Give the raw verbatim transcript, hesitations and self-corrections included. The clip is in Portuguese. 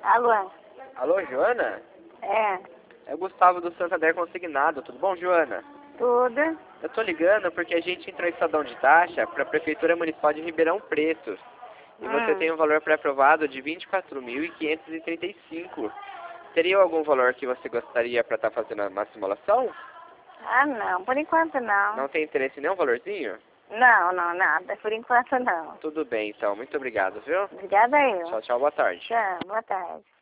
Alô? Alô, Joana? É, É o Gustavo do Santander Consignado. Tudo bom, Joana? tudo. Eu tô ligando porque a gente entrou em estadão de taxa para a Prefeitura Municipal de Ribeirão Preto. E você Hum. tem um valor pré-aprovado de vinte e quatro mil quinhentos e trinta e cinco. Teria algum valor que você gostaria para estar fazendo uma simulação? Ah, não, por enquanto não. Não tem interesse em nenhum valorzinho? Não, não, nada, por enquanto não. Tudo bem, então. Muito obrigado, viu? Obrigada eu. Tchau, tchau. Boa tarde. Tchau, boa tarde.